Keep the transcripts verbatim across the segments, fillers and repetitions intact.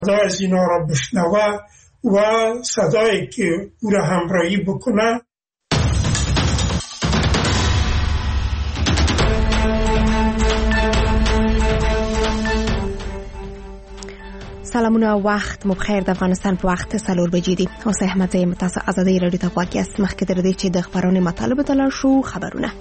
از اینا را بشنوه و صدایی که او را همراهی بکنه. سلامونه، وخت مو بخیر. د افغانستان په وخت څلور بجې دي. اوس احمد زیم تاسو ازادي رادیو ته غواړئ است مخکې تر دې چې د خبرونې مطالب ته لاړ شو. خبرونه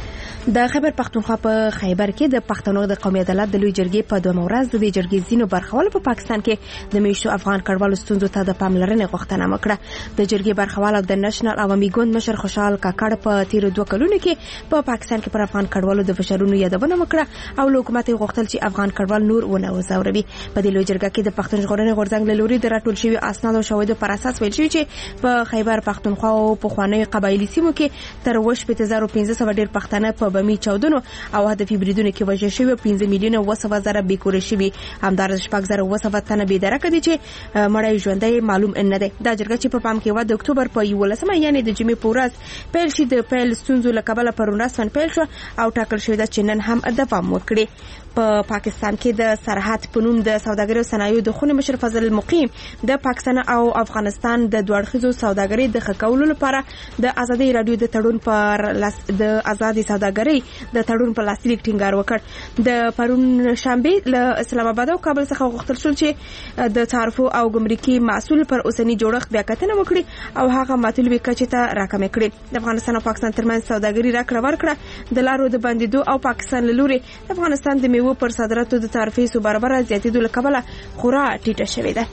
د خیبر پختونخوا په خیبر کې د پښتنو د قومي عدالت د لوی جرګې په دوه ورځ د جرګې ځینو برخوالو په پاکستان کې د میشتو افغان کډوالو ستونزو ته د پاملرنې غوښتنه وکړه. د جرګې برخوال د نېشنل عوامي ګوند مشر خوشحال کاکړ په تیر دوه کلونو کې په پا پاکستان کې پر افغان کډوالو د فشارونو یادونه وکړه او له حکومت غوښتل چې افغان کډوال نور ونه وزوروي. په دې لوی جرګه کې د پښتون ژغورنې غورځنګ له لوري د راټول شوی اسناد او شواهدو پر اساس ویل شوی چې په خیبر پختونخوا او په خواني قبایلی سیمو کې تر وش په هزار و پنځه سوه ډیر پښتانه په بمی چودنو او هدفي بریدونو کې وژل شوی پنځه میلیونه و سوه زره بیکور شوی. همدار شپږ زره و سوه تنه بې درکه دي چې مړی ژوندۍ معلوم نه دی. دا جرګه چې په پام کې و د اکتوبر په یولسمه یعنی د جمعې په ورځ پیل شي د پیل ستونزو له کبله پرون رسمن پیل شو او ټاکل شوی ده چې نن هم دوام وکړي. په پاکستان کې د سرحد په نوم د سوداګرۍ او صنایعو د خونې مشر فضل المقیم د پاکستان او افغانستان د دوړخیزو سوداګرۍ د ښه کولو لپاره د ازادي رادیو د تړون پر د ازادي سوداګرۍ د تړون په لاسلیک ټینګار وکړ. د پرون شنبه له اسلام آباد او کابل څخه غوښتل شو چې د تعرفو او ګمرکي مسؤل پر اوسنی جوړښت بیا کتنه وکړي او هغه مطلوبې کچې ته راکمې کړي. د افغانستان او پاکستان ترمنځ سوداګري راکړه ورکړه د لارو د بندیدو او پاکستان له لوري د افغانستان د میوو پر صادراتو د تعرفې سو برابر زیاتېدو له کبله خورا ټیټه شوې ده.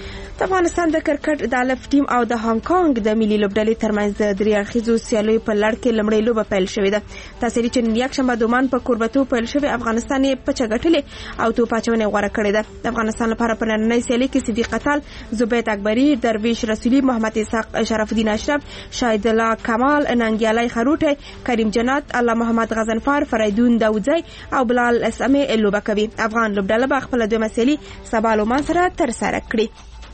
د افغانستان د کرکټ د الف ټیم او د هانګ کانګ د ملي لوبډلې ترمنځ د درې اړخیزو سیالیو په لړ کې لومړی لوبه پیل شوې ده. تاسو چې نن یکشنبه دومان په کوربتو پیل شوی افغانستان یې پچه ګټلې او تو پاچونه غوړه کړې ده. د افغانستان لپاره په نننۍ سیالي کې صدیق قتال، زبید اکبری، درویش رسولی، محمد اسحاق، شرف الدین اشرف، شاهد الله کمال، ننګیالي خروټه، کریم جنات، الله محمد غزنفر، فریدون داودزی او بلال اسمه لوبه کوي. افغان لوبډله به خپل دوه مسلې سبا لومان سره تر سره کړي.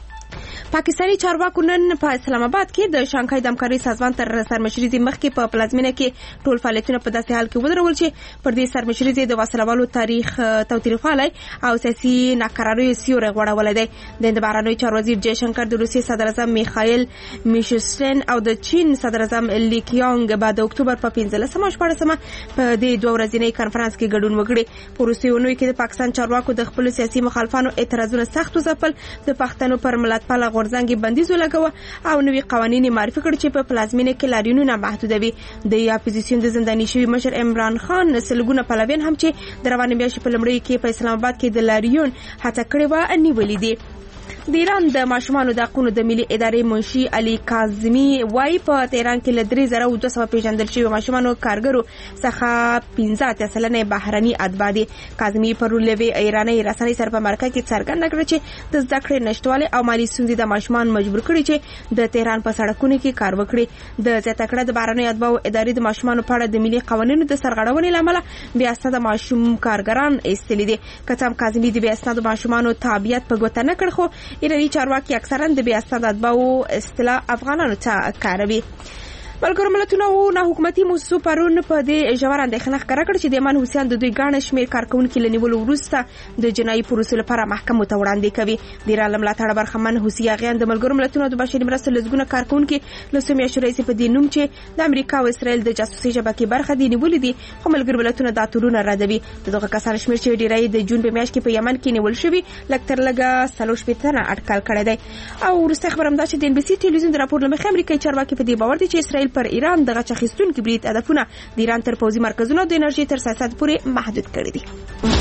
پاکستاني چارواکو نن په اسلام آباد کې د شانګهای د همکارۍ سازمان تر سرمشرۍ مخکې په پلازمینه کې ټول فعالیتونه په داسې حال کې ودرول چې پر دې سرمشرۍ د وسلوالو تاریخ توتریخوالی او سیاسي ناکراریو سیوری غوړولی دی. د هند بهرنیو چارو وزیر جیشنکر، د روسیې صدراعظم میخایل میشوستین او د چین صدراعظم لی کیانګ به د اکتوبر په پنځلسمه او شپاړسمه په دې دوه ورځنۍ کنفرانس کې ګډون وکړي. په وروستیو اونیو کې د پاکستان چارواکو د خپلو سیاسي مخالفانو اعتراضونه سخت وځپل، د پښتنو پر ملتپاله غورځنګ بندیز ولګوه او نوې قوانین معرفي کړ چې په پلازمینه کې لاریونونه محدودوي. د اپوزیسیون د زنداني شوی مشر عمران خان سلګونه پلویان هم چې د روانې میاشتې په لومړیو کې په اسلام آباد کې د لاریون هڅه کړې وه نیولې دي. د ایران د ماشومانو د حقونو د ملي ادارې منشي علي کاظمي وايي په تهران کې له درې زره او دوه سوه پیژندل شوي ماشومانو کارګرو څخه پنځه اتیا سلنه بهرني اتباع دي. کاظمي پرون له ایراني رسنۍ سره په مرکه کې څرګنده کړه چې د زده کړې نشتوالی او مالي ستونزې د ماشومان مجبور کړي چې د تهران په سړکونو کې کار وکړي. د زیاته کړه د بهرني اتباعو ادارې د ماشومانو په اړه د ملي قوانینو د سرغړونې له امله بې اسناده ماشوم کارګران ایستلي دي. که څه هم کاظمي د بې اسناده ماشومانو تابعیت په ګوته نه کړ، خو ایراني چارواکي اکثرا د بې اسناده اتباعو اصطلاح افغانانو ته کاروي. ملګرو ملتونو او نه حکومتي موسسو پرون په دې ژور اندېښنه ښکاره کړه چې د یمن حوثیان د دوی ګڼ شمېر کارکوونکي له نیولو وروسته د جنایي پروسې لپاره محکمو ته وړاندې کوي. د ایران له ملاتړه برخمن حوثي اغیان د ملګرو ملتونو د بشري مرستو لسګونه کارکوونکي له څو میاشتو راهیسې په دې نوم چې د امریکا او اسرائیل د جاسوسي شبکې برخه دي نیولي دي، خو ملګرو ملتونه دا تورونه ردوي. د دغه کسانو شمېر چې ډېری د جون په میاشت کې په یمن کې نیول شوي لږ تر لږه څلور شپېته تنه اټکل کړی دی. او وروستی خبر همدا چې د ان بي سي ټلویزیون د راپور له مخې امریکایي چارواکي په دې باور دي چې اسرائیل پر ایران دغه چخیستونکي برید هدفونه د ایران تر پوځي مرکزونو د انرژي تر سیاست پورې محدود کړي دي.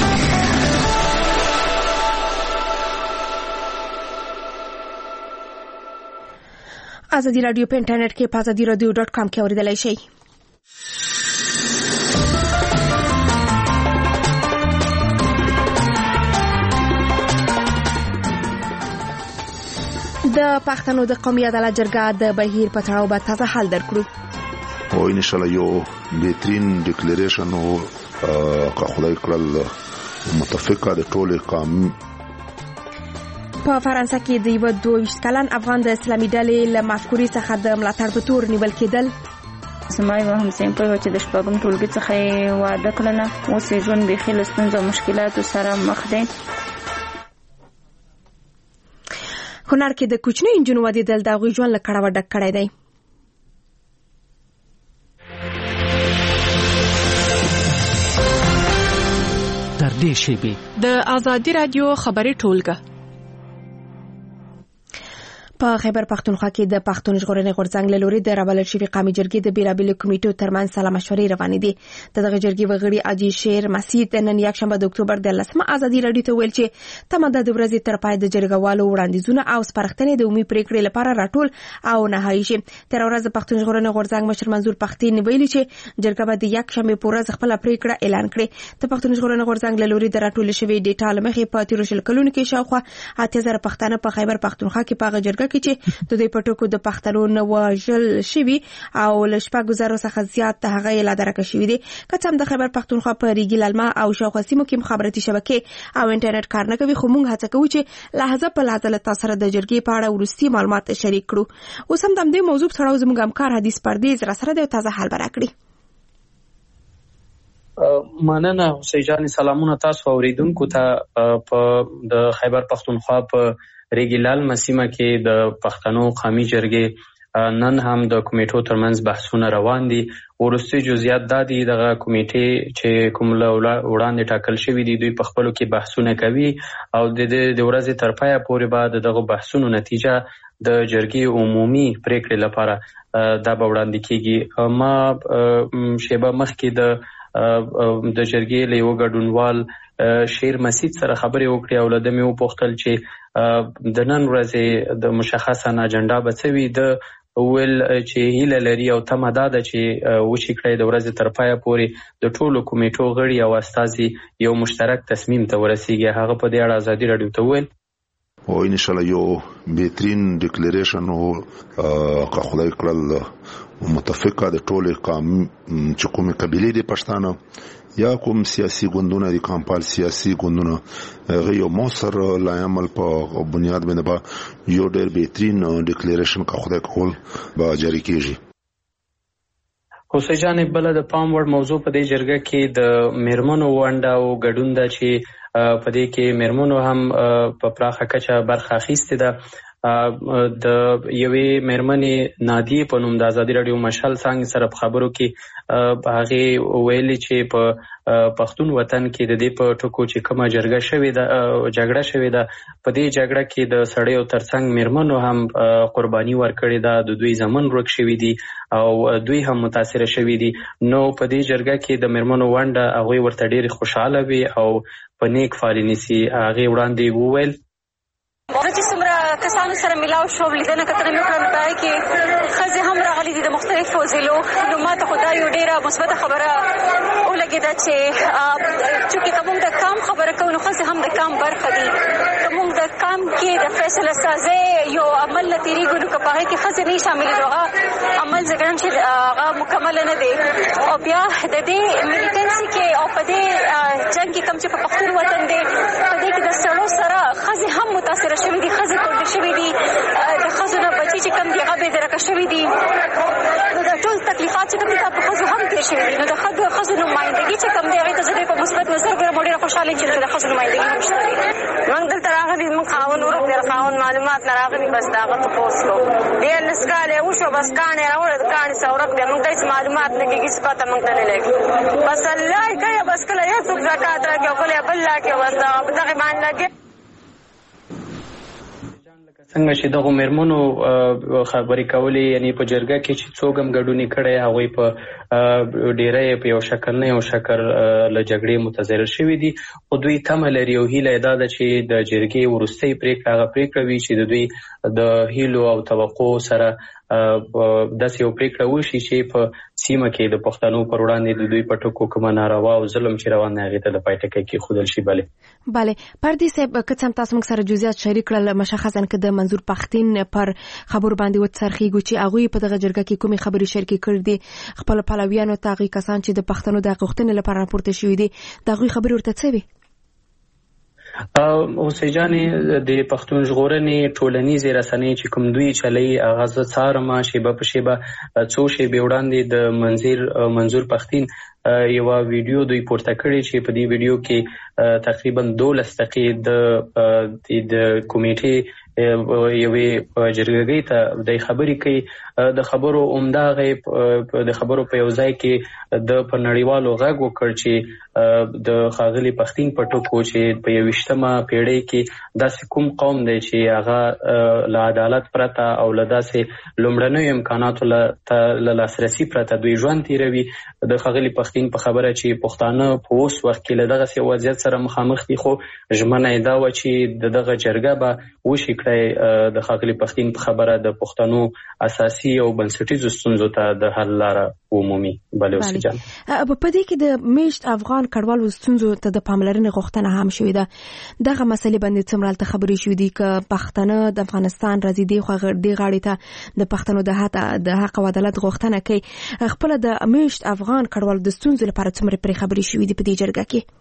ازادي رادیو په انټرنیټ کې په ازادي رادیو ډاټ کام کې اوریدلای شئ. د پښتنو د قومي عدالت جرګه د بهیر په تړاو به تازه حل درکړو. او ان شاء الله یو بهترین ډیکلیریشن او خدای کړل متفقه د ټولو قوم. په فرانسه کې د یو دوه ویشت کلن افغان د اسلامي ډلې له مفکورې څخه د ملاتړ په تور نیول کېدل. سمای و هم سیم په چې د شپږم ټولګي څخه واده کړنه اوس ژوند به خل ستونزې او مشکلات سره مخ دي. هنر کې د کوچني انجونو ودیدل د هغوی ژوند له کړاوه ډک کړی دی. تر دې شیبې د آزادي رادیو خبري ټولګه په خیبر پختونخوا کې د پښتون ژغورنې غورځنګ له لوري د راوړل شوی قومي جرګې د بیلابېلو کمیټو ترمنځ سلا مشورې روانې دي. دغه جرګې وغړي اجي شیر مسید نن یکشنبه د اکتوبر د لسمه آزادي رادیو ته ویل چې تمه د ورځې تر پای د جرګوالو وړاندیزونه او سپارښتنې د عمومي پریکړې لپاره راټول او نهایی شي. تر ورځ پښتون ژغورنې غورځنګ مشر منظور پختین ویلي چې جرګه به د یکشنبه په ورځ خپل پریکړه اعلان کړي. د پښتون ژغورنې غورځنګ له لوري د راټول شوی ډیټا لمخې په تیر شل کلونو کې شاوخوا اته زره پښتانه په خیبر پختونخوا کې په جرګه کې چې د دې پټکو د پښتنو نو وژل شوی او لشپږ زره څخه زیات هغه لا درکه شوی دي. کڅم د خیبر پختونخوا په ریګی لالما او شاوخوا سیمو کې مخابراتي شبکې او انټرنیټ کار نه کوي، خو موږ هڅه کوو چې لحظه په لحظه له تاسو سره د جرګې په اړه ورستي معلومات شریک کړو. اوس هم د دې موضوع سره زموږ همکار حدیث پردیز را سره د تازه حال برکړي. مننه حسین جان، سلامونه تاسو اوریدونکو ته. په د خیبر پختونخوا په ریګیلال مسیمه کې د پښتنو قومي جرګې نن هم د کمیټو ترمنځ بحثونه روان دي. ورستي جزئیات دا دي دغه کمیټې چې کوم له وړاندې ټاکل شوي دي دوی په خپلو کې بحثونه کوي او د د ورځې تر پایه پورې به دغه بحثونو نتیجه د جرګې عمومي پریکړې لپاره دا به وړاندې کیږي. ما شیبه مخکې د د جرګې له یو ګډونوال شیر مسید سره خبرې وکړې او له ده مې وپوښتل چې د نن ورځې د مشخصه اجنډا به څه وي. د ویل چې هیله لري او تمه دا ده چې وشي کړی د ورځې تر پایه پورې د ټولو کمیټو غړي او استازي یو مشترک تصمیم ته ورسیږي. هغه په دې اړه ازادي راډیو ته ویل او ان شاء الله یو بهترین ډیکلیریشن او که خدای کړل متفقه د ټولو قوم چې کومه قبيله دي پښتانه یا کوم سیاسي ګوندونه دي کمپال سیاسي ګوندونه غيو موثر لا عمل په بنیاد باندې با یو ډېر بهترین ډیکلیریشن کا خدای کول با جاری کیږي. حسین جان، بل د پام وړ موضوع په دې جرګه کې د میرمنو ونډه او ګډون ده چې په دې کې میرمنو هم په پراخه کچه برخه اخیستې ده. د یوې میرمنې نادیه په نوم د آزادي راډیو مشال څنګه سره په خبرو کې هغه ویلي چې په پښتون وطن کې د دې په ټکو چې کومه جرګه شوې ده جګړه شوې ده په دې جګړه کې د سړیو ترڅنګ میرمنو هم قرباني ورکړې ده، د دوی زمن ورک شوی دي او دوی هم متاثر شوی دي. نو په دې جرګه کې د میرمنو ونډه هغه ورته ډېر خوشاله وي او په نیک فال نيسي. هغه وړاندې وویل زه چې څومره کسانو سره ملاو شوم لیدنه کتنه مې وکړه نو دا کې ښځې هم راغلي دي د مختلفو ضلعو. نو ما ته خو دا یو ډېره مثبته خبره ولګېده چې چونکې که موږ د کام خبره کوو نو ښځې هم د کام برخه دي. که موږ د کام کې د فیصله سازۍ یو عمل نه تېرېږو نو که په هغې کې ښځې نه شاملې نو هغه عمل زه ګڼم چې هغه مکمله نه دی. او بیا د دې ملیټنسي کې او په دې جنګ کې کوم چې په پښتون وطن دی په دې کې د سړو سره ښځې هم متاثره شوي دي، ښځې کونډې شوي دي، د ښځو نه بچي چې کوم دي هغه بې درکه شوي دي. نو د ټول تکلیفات چې کوم دي دا په ښځو هم تېر شوي دي. نو د ښځو نمایندګي چې کوم دی هغې ته زه ډېر په مثبت نظر ګورم او ډېره خوشحاله یم چې د ښځو نمایندګي هم شته دي. موږ دلته راغلي موږ خاوند ورک دی خاوند معلومات نه راغلي بس د هغه تپوس کوو. دیارلس کاله وشوه بس کاڼې راوړه د کاڼې څه ورک دی موږ ته هېڅ معلومات نه کېږي څه پته موږ ته نه لګي. بس الله یې کوي بس کله یو څوک زکات راکړي او کله یې بل راکړي بس دغې باندې لګي. څنګه چې دغه میرمنو خبرې کولې یعنی په جرګه کې چې څوک هم ګډونې کړی هغوی په ډیری په یو شکل نه یو شکل له جګړې متضرر شوي دي. خو دوی تمه لري او هیله یې دا ده چې د جرګې وروستۍ پرېکړه هغه پرېکړه وي چې د دوی د هیلو او توقع سره داسې یو پرېکړه وشي چې په سیمه کې د پښتنو پر وړاندې د دوی په ټکو کومه ناروا او ظلم چې روان دی هغې ته د پای ټکی کېښودل شي. بلې بله پردي صاحب که څه هم تاسو موږ سره جزئیات شریک کړل مشخصا که د منظور پښتین پر خبرو باندې وڅرخیږو چې هغوی په دغه جرګه کې کومې خبرې شریکې کړي دي خپلو پلویانو ته هغې کسان چې د پښتنو د غوښتنې لپاره راپورته شوي دي د هغوی خبرې ورته څه وي؟ اوسې جانې د پښتون ژغورنې ټولنیزې رسنۍ چې کوم دوی چلوي هغه زه څارم شیبه په شیبه. څو شیبې وړاندې د منظور منظور پښتین یوه ویډیو دوی پورته کړې چې په دې ویډیو کې تقریبا دولس دقیقې د د کمیټې یوې جرګې ته د خبرې کوي. د خبرو عمده د خبرو په یو ځای کې د په نړیوالو غږ وکړ چې د ښاغلي پښتین په ټکو چې په یویشتمه پیړۍ کې داسې کوم قوم دی چې هغه له عدالت پرته او له داسې لومړنیو امکاناتو له لاسرسي پرته دوی ژوند تیروي. د ښاغلي پښتین په خبره چې پښتانه په اوس وخت کې له دغسې وضعیت سره مخامخ دي، خو ژمنه یې دا وه چې د دغه جرګه به وشي کړی د ښاغلي پښتین په خبره د پښتنو اساسي او بنسټیزو ستونزو ته د حل لاره ومومي. بله اوسې جان په دې کې د میشت افغان کډوالو ستونزو ته د پاملرنې غوښتنه هم شوې ده. دغه مسلې باندې څومره هلته خبرې شوې دي که پښتانه د افغانستان راځي دې خوا دې غاړې ته د پښتنو د حق او عدالت غوښتنه کوي، خپله د میشت افغان کډوالو د ستونزو لپاره څومره پرې خبرې شوې دي په دې جرګه کې؟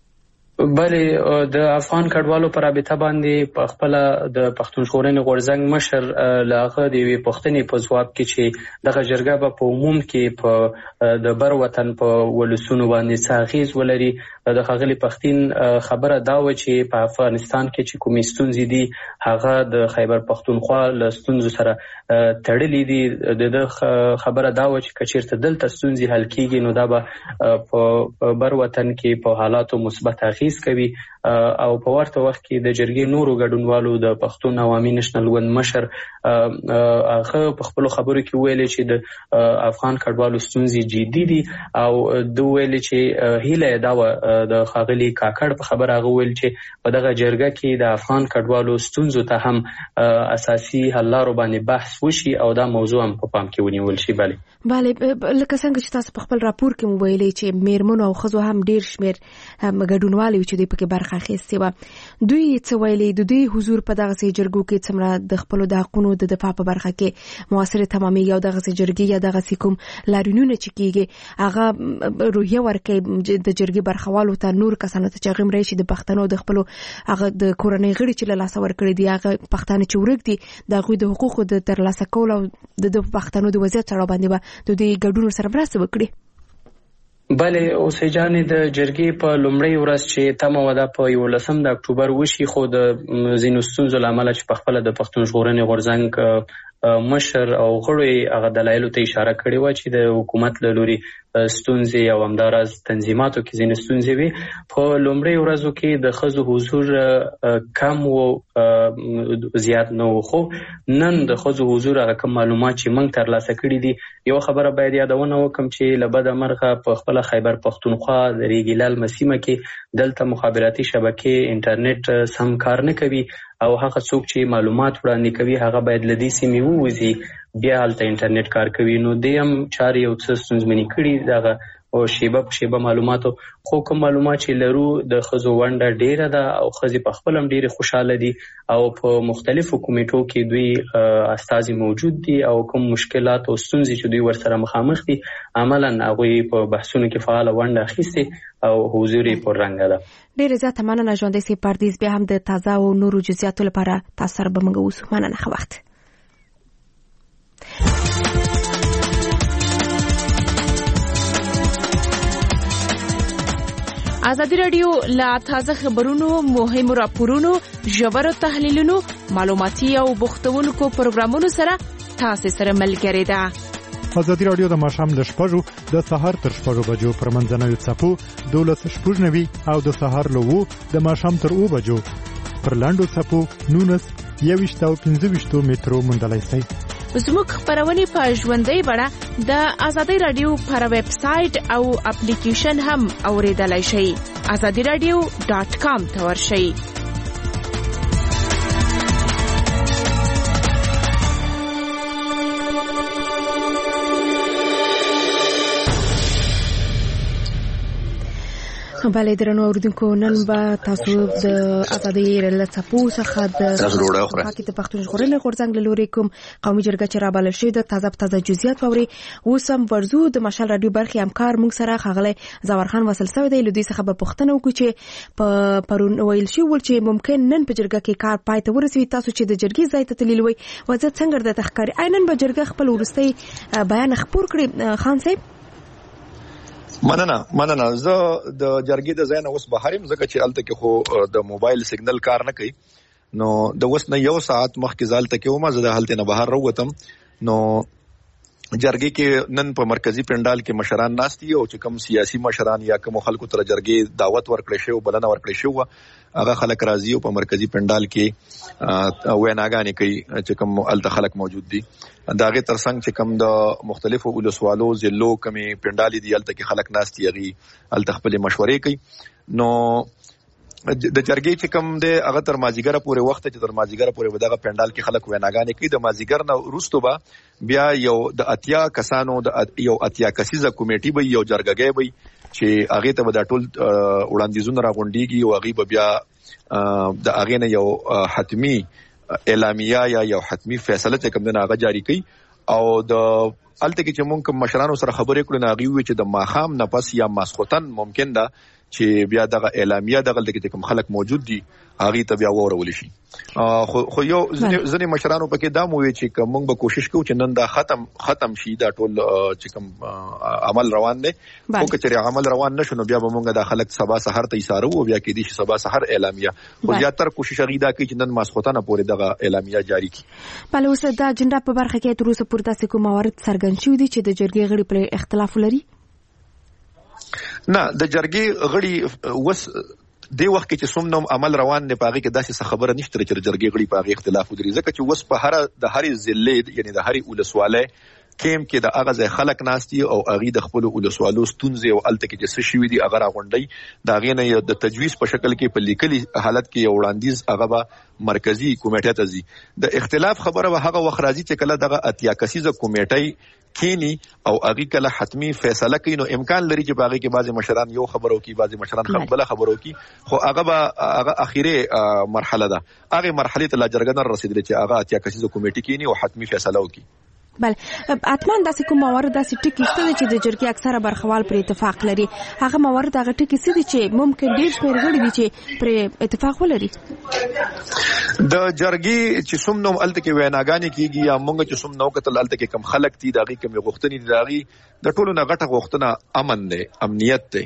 بلې د افغان کډوالو په رابطه باندې په خپله د پښتون ژغورنې غورځنګ مشر له هغه د یوې پوښتنې په ځواب کې چې دغه جرګه به په عموم کې په د بر وطن په ولسونو باندې څه اغېز ولري، د ښاغلي پښتین خبره دا وه چې په افغانستان کې چې کومې ستونزې دي هغه د خیبر پښتونخوا له ستونزو سره تړلې دي. د ده خبره دا وه چې که چېرته دلته ستونزې حل کېږي نو دا به په بر وطن کې په حالاتو مثبت اغېز کوي. او په ورته وخت کې د جرګې نورو ګډونوالو د پښتون عوامي نشنل ګوند مشر هغه په خپلو خبرو کې ویلې چې د افغان کډوالو ستونزې جدي دي او ده ویلې چې هیله یې دا وه د ښاغلي کاکړ په خبره هغه ویل چې په دغه جرګه کې د افغان کډوالو ستونزو ته هم اساسي حل لارو باندې بحث وشي او دا موضوع هم په پام کې ونیول شي. بله بله لکه څنګه چې تاسو په خپل راپور کې مو ویلې چې میرمنو او ښځو هم ډېر شمېر ګډونوالي چې دوی پکې برخه اخیستې وه، دوی څه ویلې؟ د دوی حضور په دغسې جرګو کې څومره د خپلو د حقونو د دفاع په برخه کې مؤثرې تمامېږي او دغسې جرګې یا دغسې کوم لاریونونه چې کېږي هغه روحیه ورکوي د جرګې برخوالو ته، نور کسانو ته چې هغه هم راشي د پښتنو د خپلو هغه د کورنۍ غړي چې له لاسه ورکړي دي، هغه پښتانه چې ورک دي د هغوی د حقوقو د ترلاسه کولو او د پښتنو د وضعیت سره باندې به د دوی ګډون سره مرسته وکړي. بله اوسې جانې د جرګې په لومړۍ ورځ چې تمه وه دا په یولسم د اکتوبر وشي، خو د ځینو ستونزو له امله چې په خپله د پښتون ژغورنې غورځنګ مشر او غړو یې هغه دلایلو ته اشاره کړې وه چې د حکومت له لوري ستونزې او همداراز تنظیماتو کې ځینې ستونزې وي. په لومړۍ ورځو کې د ښځو حضور کم و، زیات نه و، خو نن د ښځو حضور هغه کم معلومات چې موږ ترلاسه کړي دي. یوه خبره باید یادونه وکړم چې له بده مرغه په خپله خیبر پښتونخوا د ریګ للمه سیمه کې دلته مخابراتي شبکې انټرنیټ سم کار نه کوي او هغه څوک چې معلومات وړاندې کوي هغه باید له دې سیمې ووځي بیا هلته انټرنیټ کار کوي. نو دې هم چارې یو څه ستونزمنې کړي دغه او شیبه په شیبه معلوماتو، خو کوم معلومات چې لرو د ښځو ونډه ډیره ده او ښځې په خپل هم ډیرې خوشحاله دي او په مختلفو کمیټو کې دوی استازي موجود دي او کوم مشکلات او ستونزې چې دوی ورسره مخامخ دي عملا هغوی په بحثونو کې فعاله ونډه اخیستې او حضور یې پررنګه ده. ډېره زیاته مننه ژوندی صاحب پردیز، بیا هم د تازه او نورو جزئیاتو لپاره تاسو سره به موږ اوسو. مننه، ښه وخت. ازادي راډیو لا تازه خبرونو، مهمو راپورونو، ژورو تحلیلونو، معلوماتي او بوختونکو پروګرامونو سره تاسو سره ملګری ده. ازادي راډیو د ماښام له شپږو د سهار تر شپږو بجو پر منځنوي څپو دولس شپږ نوي او د سهار له اوو د ماښام تر اوو بجو پر لاندو څپو نونس یوویشت او پنځه ویشتو مترو موندلی شئ. زموږ خبرونه په ژوندۍ بڼه د ازادي راډیو پر ویب سټ او اپلیکیشن هم اوریدلای شئ. ازادي راډیو ډاٹ کام ته ورشئ. بله درنو اوریدونکو، نن به تاسو د ازادي له څپو څخه د پاکستان د پښتون ژغورنې غورځنګ له لوري کوم قومي جرګه چې رابلل شوې ده تازه تازه جزئیات واوري. اوس هم ورزو د مشال راډیو برخې همکار موږ سره ښاغلی ظفرخان وصل شوی دی. له دوی څخه به پوښتنه وکړو چې په پرون ویل شوي ول چې ممکن نن په جرګه کې کار پای ته ورسوي. تاسو چې د جرګې ځای ته تللي وئ وضعیت څنګه درته ښکاري؟ آیا نن به جرګه خپل وروستی بیان خپور کړي؟ خان صاحب مننه مننه زه د جرګې د ځای نه اوس بهر یم ځکه چې هلته کې خو د موبایل سیګنل کار نه کوي نو د وس نه یو ساعت مخکې ځالته کې ومه زه د هلته نه بهر راووتم. نو جرګې کې نن په مرکزی پندال کې مشران ناست دي او چې کوم سیاسي مشران یا کوم خلکو تر جرګې دعوت ورکړی شو بلنه ورکړی شو هغه خلک راځي او په مرکزی پندال کې ویناګانې کوي چې کوم الته خلک موجود دي. دا غي ترڅنګ چې کوم د مختلفو ولسوالو ضلعو کومې پندالي دي الته کې خلک ناست دي هغه الته خپل مشورې کوي. نو د جرګې چې کوم دی هغه تر مازیګره پورې وخت چې تر مازیګره پورې ودغه پندال کې خلک ویناګانې کوي. د مازیګر نه وروسته به بیا یو د اتیا کسانو د یو اتیا کسیزه کمیټي به یو جرګګي به چې هغه ته د ټول وړاندیزونه راغونډيږي او هغه به بیا د هغه نه یو حتمی اعلامیه یا یو حتمی فیصله چې کوم نه هغه جاری کوي. او د الته کې چې مونږ کوم مشرانو سره خبرې کړو نه هغه وی چې د ماخام نه پس یا ماسختن ممکن ده چې بیا دغه اعلامیه دغه لکه کوم خلک موجود دي هغه ته بیا وورول شي. خو خو یو ځنې مشرانو پکې دا مو وی چې کوم به کوشش کوو چې نن دا ختم ختم شي دا ټول چې کوم عمل روان دی. خو کچره عمل روان نشو نو بیا به مونږ د خلک سبا سحر ته ایثارو او بیا کې دي چې سبا سحر اعلامیه خو زیاتره کوشش غیدا کوي چې نن ماسختانه پورې دغه اعلامیه جاری کړي. بل اوس دا اجنډا په برخه کې تر اوسه پورې تاسو کوم موارد څرګند شوي دي چې د جرګې غړي پر اختلاف لري؟ نه د جرګې غړي وس دی وخت کې چې څومره عمل روان نه پاږي کې داسې خبره نشته چې جرګې غړي پاږي اختلاف ودري ځکه چې وس په هر د هر ضلع یعنی د هر ولسواله کیم کې د اغه ځای خلک ناشتي او اغي د خپل ولسوالو ستونزې او الته کې چې شوي دي اغه راغونډي دا غي نه د تجویز په شکل کې په لیکلي حالت کې یو وړاندیز هغه به مرکزی کمیټه ته ځي. د اختلاف خبره به هغه وخت راځي چې کله دغه اتیا کسیزه کمیټه کینی او هغه کله حتمی فیصله کوي نو امکان لري چې باغی کې بعضی مشران یو خبرو کوي بعضی مشران خپل خبرو کوي خو هغه به هغه اخیری مرحله ده هغه مرحله ته لا جرګه نه رسیدلی چې هغه اتیا کسیزه کمیټه کینی او حتمی فیصله وکړي. بل اتمان داسې کوم موارد داسې ټکي شته چې د جرګې اکثره برخوال پر اتفاق لري هغه موارد هغه ټکي څه دي چې ممکن ډیر شمېر غړي دي چې پر اتفاق ولري؟ د جرګې چې څومره الته کې ویناګانې کیږي یا مونږ چې څومره وکتل الته کې کم خلک دي دغه کوم غوښتنې دي دغه د ټولو نه غټه غوښتنه امن دی امنیت دی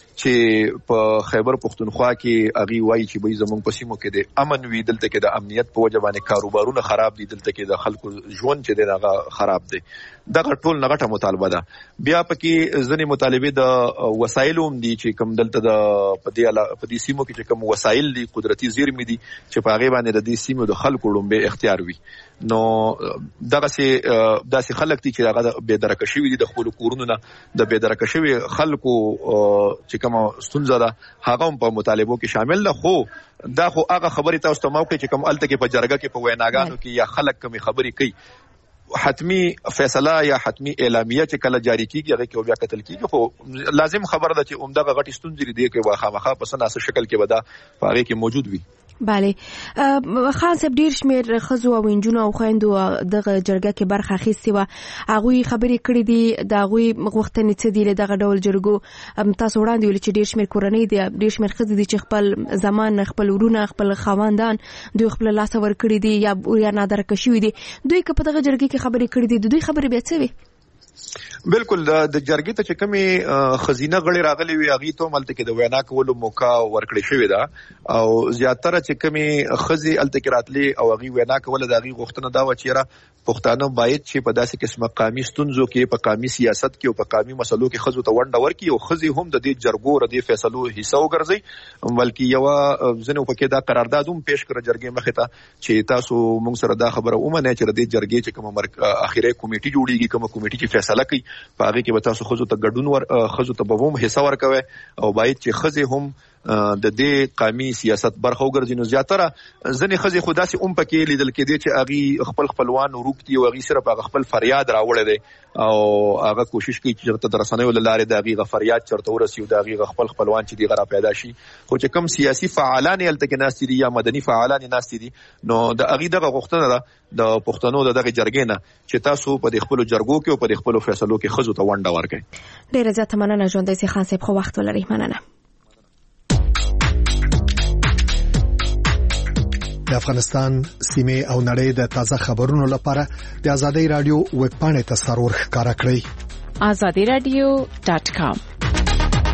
چې په خیبر پختونخوا کې اغي وایي چې به زمونږ په سیمو کې د امن وی دلته کې د امنیت په وجه باندې کاروبارونه خراب دي دلته کې د خلکو ژوند چې دی هغه خراب دی دغه ټول نغټه مطالبه ده. بیا پکې ځنې مطالبه د وسایلو هم دي چې کوم دلته د پدې پدې سیمو کې چې کوم وسایل دي قدرتي زیرمې دي چې په هغه باندې د دې سیمو د خلکو لومبه اختیار وي. نو دغه سي داسې خلک دي چې هغه بے درکه شوی دي د خپل کورونو نه د بے درکه شوی خلکو چې کوم ستونزه ده هغه هم په مطالبو کې شامل ده. خو دا خو هغه خبرې تاسو ته موقع چې کوم الته کې په جرګه کې په ویناګانو کې یا خلک کوم خبرې کوي حتمی فیصله یا حتمی اعلامیه چې کله جاری کیږي هغه کې بیا قتل کیږي خو لازم خبره ده چې عمدغه غټي ستونزې دي کې واخامخه په سناسه شکل کې ودا هغه کې موجود وي. بله خان صاحب ډیر شمیر خزو او انجونو او خويندو دغه جرګه کې برخه اخیستي و هغه خبرې کړې دي دا غوي غوښتنې څه دي دغه ډول جرګو تاسو وړاندې ویل چې ډیر شمیر کورنۍ دي ډیر شمیر خزې دي چې خپل زمان خپل ورونه خپل خواندان دوی خپل لاس ور کړی دي یا یا نادر کشوي دي دوی که په دغه جرګه کې خبرې کړې دي دوی خبرې به څه وي؟ بالکل د جرګې ته چې کومې خزینه غړي راغلي وي هغه ته ملته کې د وینا کولو موقع ورکړی شوی دا او زیاتره چې کومې خزي الته کې راتلي او هغه وینا کوله د هغه غوښتنه دا و چې را پښتانه باید چې په داسې قسمه قومي ستونزو کې په قومي سیاست کې او په قومي مسلو کې خزو ته ونډه ورکړي او خزي هم د دې جرګو ر دې فیصلو حصہ وګرځي بلکې یو ځنه په کې دا قرارداد هم پیش کړ جرګې مخه ته چې تاسو موږ سره دا خبره ومنه چې د دې جرګې چې کوم اخیری کمیټي جوړیږي کوم کمیټي چې فیصله کوي په هغه کې به تاسو خزو ته ګډون ور خزو ته به هم حصہ ورکوي او باید چې خزي هم د دې قومي سیاست برخه وګرځي. نو زیاتره ځنې خزي خدا سي اوم پکې لیدل کې دي چې اغي خپل خپلوان وروکتي او اغي صرف هغه خپل فریاد راوړل دي او هغه کوشش کوي چې تر درسنۍ ول لارې د اغي فریاد چرته ورسي او د اغي خپل خپلوان چې دی غره پیدا شي. خو چې کم سیاسي فعالان الته کې ناس دي یا مدني فعالان ناس دي نو د اغي دغه غوښتنه ده د پښتنو دغه جرګې نه چې تاسو په خپل جرګو کې او په خپل فیصلو کې خزو ته ونډه ورکړئ. ډیره زیاته مننه ژوند سي خان صاحب خو وخت ولري. مننه. د افغانستان سیمه او نړۍ د تازه خبرونو لپاره د ازادي رادیو ویب پاڼه ته سرور ښکارا کړئ azadi radio dot com.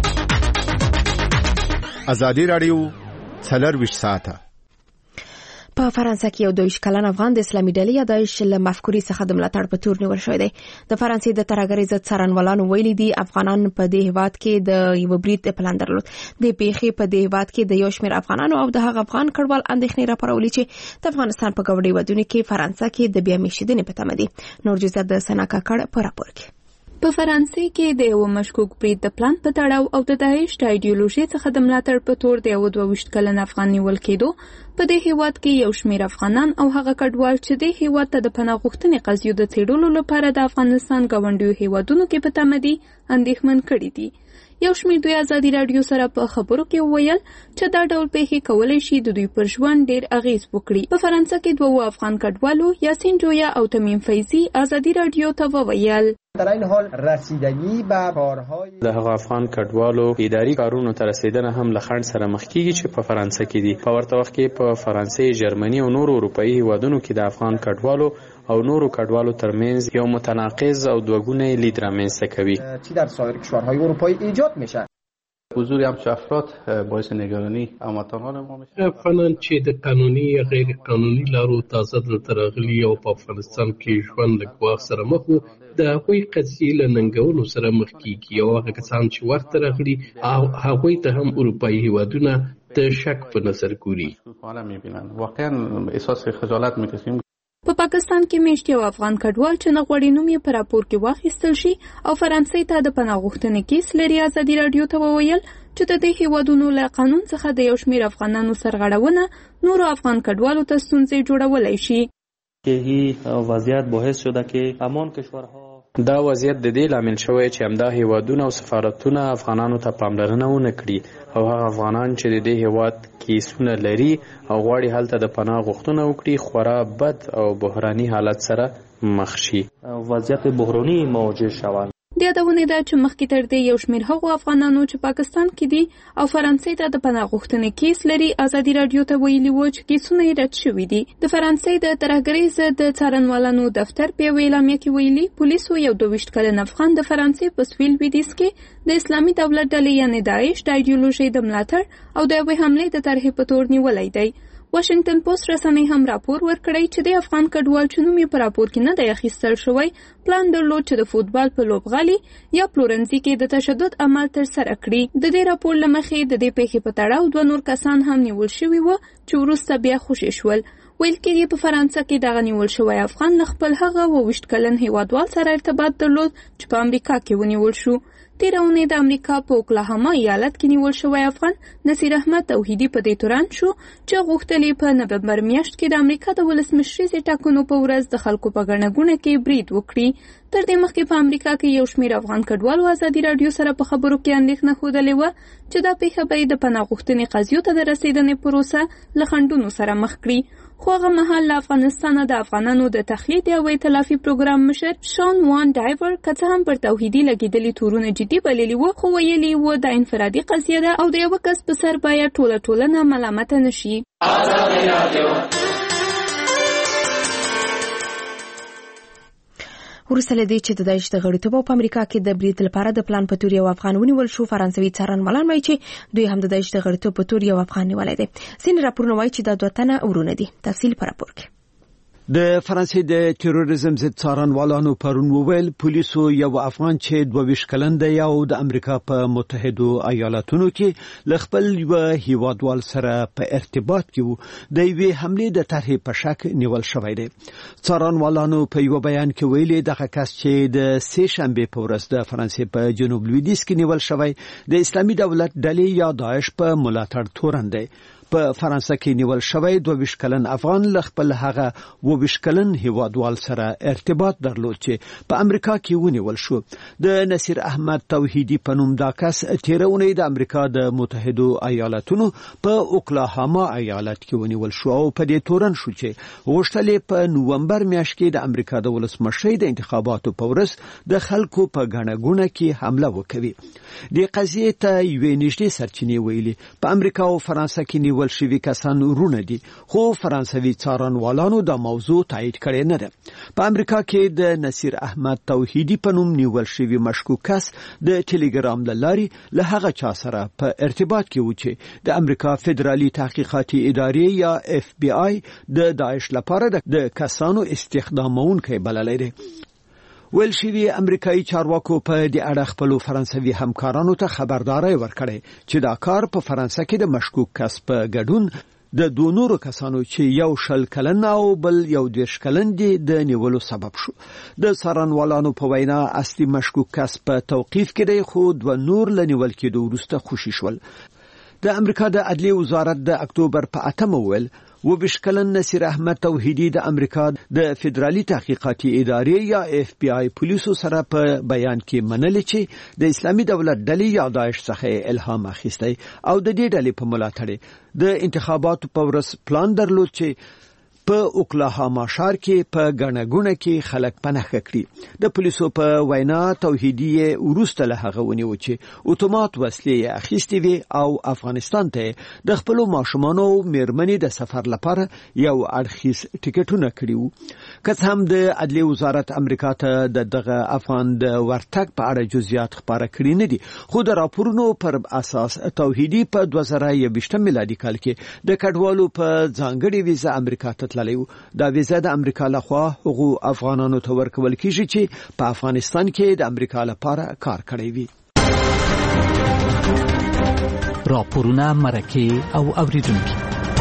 ازادي رادیو څلور ویشت ساعته په فرانسه کې یو دویش کلن افغان د اسلامي ډلې یا داعش له مفکورې څخه د ملاتړ په تور نیول شوی دی. د فرانسې د ترهګرۍ ضد څارنوالانو ویلي دي افغانان په دې هیواد کې د یو برید پلان درلود. د پیښې په دې هیواد کې د یو شمېر افغانانو او د هغه افغان کډوال اندېښنې راپارولې چې د افغانستان په ګاونډي هیوادونو کې فرانسه کې د بیا میشتنې په تمه دي. نور جزئیات د سنا کاکړ په راپور کې. په فرانسې کې د یو مشکوک برید د پلان په تړاو او د داعش د ایډیولوژي څخه د ملاتړ په تور د یو دوه ویشت کلن افغان نیول کېدو په دې هیواد کې یو شمېر افغانان او هغه کډوال چې د هیواد ته د پناه غوښتنې قضیو د څېړلو لپاره د افغانستان ګاونډیو هیوادونو کې په تمه دي اندېښمن کړي دي. یو شمېر دوی ازادي راډیو سره په خبرو کې وویل چې دا ډول پیښې کولی شي د دوی پر ژوند ډېر اغېز وکړي. په فرانسه کې دوه افغان کډوالو یاسین جویا او تمیم فیضي ازادي راډیو ته وویل در این حال رسیدگی به کارهای د هغه افغان کډوالو اداري کارونو ته رسیدنه هم له خنډ سره مخ کیږي چې په فرانسه کې دي. په ورته وخت کې په فرانسې، جرمني او نورو اروپایي هیوادونو کې د افغان کډوالو او نورو کډوالو ترمنځ یو متناقض او دوگونه لید رامنځته کوي چې در سایر کشورهای اروپایی ایجاد میشه. حضور همچه افراد باعث نگرانی هموطنان ما میشه. افغانان چې د قانوني یا غیر قانوني لارو تازه دلته راغلي او په افغانستان کې ژوند له ګواښ سره مخ وو د هغوی قضیې له ننګولو سره مخ کیږي او هغه کسان چې ورته راغلي او هغوی ته هم اروپایي هیوادونه د شک په نظر ګوري. واقعا احساس خجالت میکشیم. په پاکستان کې میشت یو افغان کډوال چې نه غواړي نوم یې په راپور کې واخیستل شي او فرانسې ته د پناه غوښتنې کیس لري ازادي راډیو ته وویل چې د دې هیوادونو له قانون څخه د یو شمېر افغانانو سرغړونه نورو افغان کډوالو ته ستونزې جوړولی شي. که وضعیت باعث شده که همان کشورها دا وضعیت د دې لامل شوی چې همدا هیوادونه او سفارتونه افغانانو ته پاملرنه ونه کړي او هغه افغانان چې د دې هیواد کیسونه لري او غواړي هلته د پناه غوښتنه وکړي خورا بد او بحراني حالت سره مخ شي. وضعیت بحراني مواجه شوند. د یادونې ده چې مخکې تر دې یو شمېر هغو افغانانو چې پاکستان کې دي او فرانسې ته د پناه غوښتنې کیس لري ازادي راډیو ته ویلي وو چې کیسونه یې رد شوي دي. د فرانسې د ترهګرۍ ضد څارنوالانو دفتر په یوه اعلامیه کې ویلي پولیسو یو دوه ویشت کلن افغان د فرانسې په سویل لویدیځ کې د اسلامي دولت ډلې یعنې داعش د ایډیولوژۍ د ملاتړ او د یوې حملې د طرحې په تور نیولی دی. واشنگټن پوسټ رسنۍ هم راپور ورکړی چې د افغان کډوال چې نوم یې په راپور کې نه دی اخیستل شوی پلان درلود چې د فوټبال په لوبغالي یا پلورنځي کې د تشدد عمل ترسره کړي. د دې راپور له مخې د دې پیښې په تړاو دوه نور کسان هم نیول شوي وو چې وروسته بیا خوشي شول. ویل کېږي په فرانسه کې دغه نیول شوی افغان له خپل هغه اووه ویشت کلن هیوادوال سره ارتباط درلود چې په امریکا کې ونیول شو. تېره اونۍ د امریکا په اوکلاهاما ایالت کې نیول شوی افغان نصیر احمد توحیدي په دې تورن شو چې غوښتل یې په نومبر میاشت کې د امریکا د ولسمشریزې ټاکنو په ورځ د خلکو په ګڼه ګوڼه کې برید وکړي. تر دې مخکې په امریکا کې یو شمېر افغان کډوالو ازادي راډیو سره په خبرو کې اندېښنه ښودلې وه چې دا پیښه به یې د پناه غوښتنې قضیو ته د رسېدنې پروسه له خنډونو سره مخ کړي. خو هغه مهال له افغانستانه د افغانانو د تخلیه او اطلافي پروګرام مشر شان وان ډایور که څه هم پر توحیدي لګېدلي تورونه جدي بللي وو خو ویلي وو دا انفرادي قضیه ده او د یوه کس په سر باید ټوله ټولنه ملامته نه شي. وروسته له دې چې د داعش د غړیتوب په امریکا کې د برید لپاره د پلان په تور یو افغان ونیول شو فرانسوي څارنوالان وایي چې دوی هم د داعش د غړیتوب په تور یو افغان نیولی دی. ځینې راپورونه وایي چې دا دوه تنه ورونه دي. تفصیل په راپور کې. د فرانسې د تروریزم ضد څارنوالانو پرون وویل پولیسو یو افغان چې دوه ویشت کلن دی او د امریکا په متحدو ایالاتونو کې ل خپل یو هیوادوال سره په ارتباط کې وو د یوې حملې د طرحې په شک نیول شوی دی. څارنوالانو په یو بیان کې ویلي دغه کس چې د سې شنبې په ورځ د فرانسې په جنوب لویدیځ کې نیول شوی د اسلامي دولت ډلې یا داعش په ملاتړ تورن دی. په فرانسه کې نیول شوی دوه ویشت کلن افغان ل خپل هغه اووه ویشت کلن هیوادوال سره ارتباط درلود چې په امریکا کې ونیول شو. د نصیر احمد توحیدي په نوم دا کس تېره اونۍ د امریکا د متحدو ایالاتونو په اوکلاهاما ایالت کې ونیول شو او په دې تورن شو چې غوښتل یې په نومبر میاشت کې د امریکا د ولسمشرۍ د انتخاباتو په ورځ د خلکو په ګڼه ګوڼه کې حمله وکړي. د قضیې ته یوې نږدې سرچینې ویلي په امریکا او فرانسه کې نیول نیول شوي کسان ورونه دي، خو فرانسوي څارنوالانو دا موضوع تایید کړې نه ده. په امریکا کې د نصیر احمد توحیدی په نوم نیول شوي مشکوک کس د ټلګرام له لارې له هغه چا سره په ارتباط کې و چې د امریکا فدرالي تحقیقاتي ادارې یا اف بی آی د داعش لپاره د کسانو استخدامونکي بللی دی. ویل شوي امریکایي چارواکو په دې اړه خپلو فرانسوي همکارانو ته خبرداري ورکړې چې دا کار په فرانسه کې د مشکوک کس په ګډون د دوه نورو کسانو چې یو شل کلن او بل یو دیرش کلن دي د نیولو سبب شو. د څارنوالانو په وینا اصلي مشکوک کس په توقیف کې دی، خو دوه نور له نیول کېدو وروسته خوشي شول. د امریکا د عدلیې وزارت د اکتوبر په اتمه ویل و بشکلن نصیر احمد توحیدی د امریکا د فدرالي تحقیقاتي ادارې یا اف بی آی پولیسو سره په بیان کې منلې چې د اسلامي دولت ډلې یا داعش څخه الهام اخیستی او د دې ډلې په ملاتړ د انتخاباتو په ورځ پلان درلود چې په اوکلاهاما ښار کې په ګڼهګوڼه کې خلک پناه کړي. د پولیسو په وینا توحیدی وروسته له هغه ونیو چې اتومات وسلې اخیستې وي او افغانستان ته د خپلو ماشومانو میرمنې د سفر لپاره یو اړخیز ټیکټونه کړي وو. که څه هم د عدلیې وزارت امریکا ته د دغه افغان د ورتګ په اړه جزئیات خپاره کړي نه دي، خو د راپورونو پر اساس توحیدی په دوه زره یوویشتم میلادي کال کې د کډوالو په ځانګړې ویزه امریکا ته تللی و. دا ویزه د امریکا لخوا هغو افغانانو ته ورکول کیږي چې په افغانستان کې د امریکا لپاره کار کړی وي. راپورونه مرکه او اوریدونکو.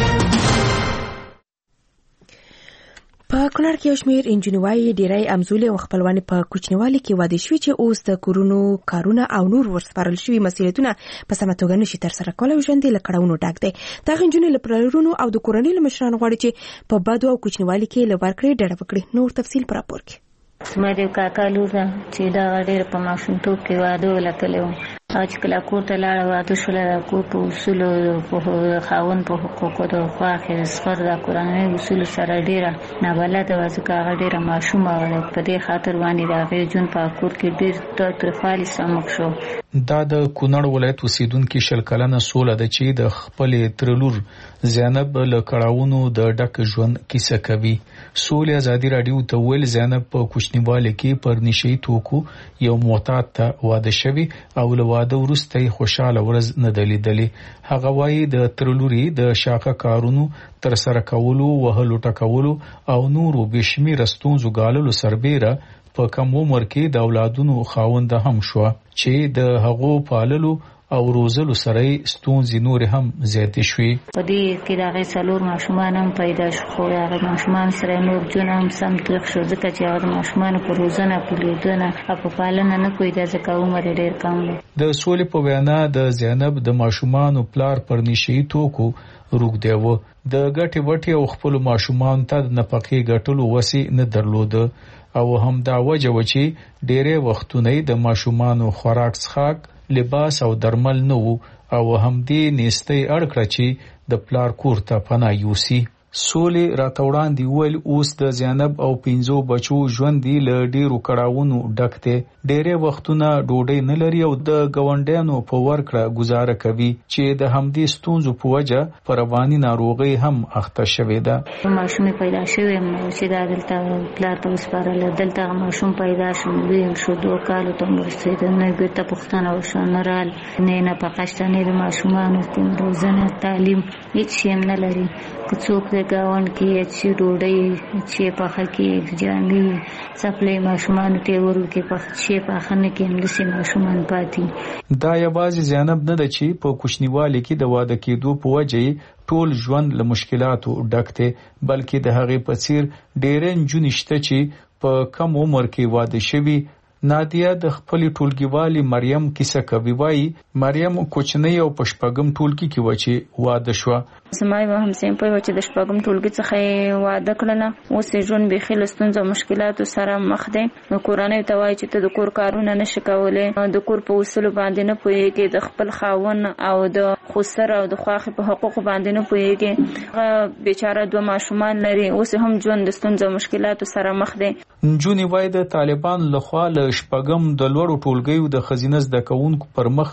په کونړ کې یو شمېر انجنیوي ډیری امزولي او خپلوانې په کوچنیوالي کې واده شوي چې اوس د کورونو کارونه او نور ورسپارل شوي مسؤلیتونه په سمه توګه نشي ترسره کولی او ژوند یې له کړاوونو ډک دی. دغه نجونې له پلرونو او د کورنۍ له مشرانو غواړي چې په بدو او کوچنیوالي کې له ورکړې ډډه وکړي. نور تفصیل په راپور کې. زما د کاکا لور ده چې دا ډېر په ماشومتوب کې واده ولتلی و او چې کله کور ته لاړه واده شوله د کور په اصولو په خاوند په حقوقو د خوا اخېستل د کورنۍ اصولو سره ډېره نابلده وه، ځکه هغه ډېره ماشومه وه. په دې خاطر باندې د هغې ژوند په کور کې ډېر تاوتریخوالي سمک شو. دا د کونړ ولایت اوسیدونکي شل کلنه سوله ده چې د خپلې تره لور زینب له کړاوونو د ډک ژوند کیسه کوي. سولې ازادي راډیو ته ویل زینب په کوچنیوالي کې پر نشي توکو یو معتاد ته واده شوی او له واده وروسته خوشاله ورځ نه دلیدلې. هغه وایي د تره لوري د شاقه کارونو تر سره کولو، وهلو ټکولو او نورو بشمیره ستونزو ګاللو سربیره په کم عمر کې د اولادونو خاوند هم شو چې د هغو پاللو او روزلو سره ستونزې نور هم زیاتې شوې. په دې کې د هغې څلور ماشومان هم پیدا شو، خو د هغې ماشومان سره نور ژوند هم سم تریخ شو، ځکه چې هغه د ماشومانو په روزنه په لیدنه او په پالنه نه پوهېده، ځکه عمر یې ډېر کم و. د سولې په وینا د زینب د ماشومانو پلار پر نشي توکو روږدی و. د ګټې وټې او خپلو ماشومانو ته د نفقې ګټلو وسې نه درلوده او همدا وجه و چې ډېری وختونه د ماشومانو خوراک څښاک، لباس او درمل نه وو او همدې نیستۍ اړ کړه چې د پلار کور ته پناه یوسي. سولې راته وړاندې ویل اوس د زینب او پنځو بچو ژوند یې له ډېرو کړاوونو ډک دی. ډېری وختونه ډوډۍ نه لري او د ګاونډیانو په ورکړه ګزاره کوي چې د همدې ستونزو په وجه په رواني ناروغۍ هم اخته شوې ده. ماشومې پیدا شوې چې دا دلته پلار ته وسپارله، دلته ماشوم پیدا شو، ویل شو دوه کالو ته ورسېده، نه بېرته پوښتنه وشوه، نه رال نه نفقه شته، نه د ماشومانو کوم روزنه تعلیم هېڅ شی هم نه لري. که څوک د ګاونډ کې چې ډوډۍ چې پخه کې جامې څپلۍ ماشومانو ته ورکړي پخه شي پخه نه کې همداسې ماشومان پاتې. دا یوازې زینب نه ده چې په کوچنیوالي کې د واده کېدو په وجه ټول ژوند له مشکلاتو ډک دی، بلکې د هغې په څیر ډېرې نجونې شته چې په کم عمر کې واده شوي. نادیه د خپلې ټولګیوالې مریم کیسه کوي. وایي مریم کوچنۍ او په شپږم ټولګي کې وه چې واده شوه. زما یوه همصنفۍ وه چې د شپږم ټولګي څخه یې واده کړله. اوس یې ژوند بیخي له ستونزو او مشکلاتو سره مخ دی. نو کورنیو ته وایي چې ته د کور کارونه نشي کولی، د کور په اصولو باندې نه پوهېږې، د خپل خاوند او د خسر او د خواښې په حقوقو باندې نه پوهېږې. هغه بیچاره دوه ماشومان لري، اوس هم ژوند د ستونزو او مشکلاتو سره مخ دی. نجونې وایي د طالبانو لخوا له شپږم د لوړو ټولګیو د ښځینه زده کوونکو پر مخ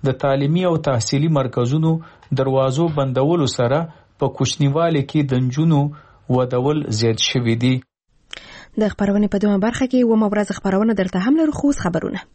د تعلیمي او تحصیلي مرکزونو دروازو بندولو سره په کوچنیوالي کې د نجونو ودول زیات شوي دي. د خبرونې په دومره برخه کې و مورز خبرونه درته هم لرو. خو خبرونه